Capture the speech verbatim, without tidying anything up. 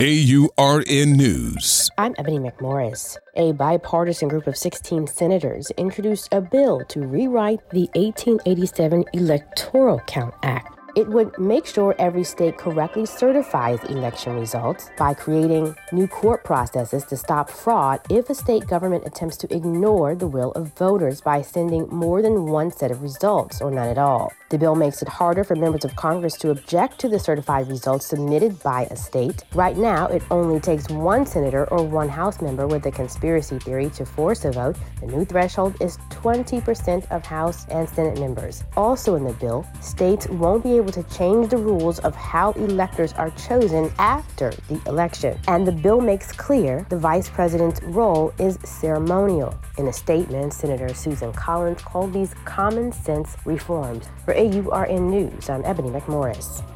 A U R N News. I'm Ebony McMorris. A bipartisan group of sixteen senators introduced a bill to rewrite the eighteen eighty-seven Electoral Count Act. It would make sure every state correctly certifies election results by creating new court processes to stop fraud if a state government attempts to ignore the will of voters by sending more than one set of results or none at all. The bill makes it harder for members of Congress to object to the certified results submitted by a state. Right now, it only takes one senator or one House member with a conspiracy theory to force a vote. The new threshold is twenty percent of House and Senate members. Also in the bill, states won't be able to change the rules of how electors are chosen after the election. And the bill makes clear the vice president's role is ceremonial. In a statement, Senator Susan Collins called these common sense reforms. For A U R N News, I'm Ebony McMorris.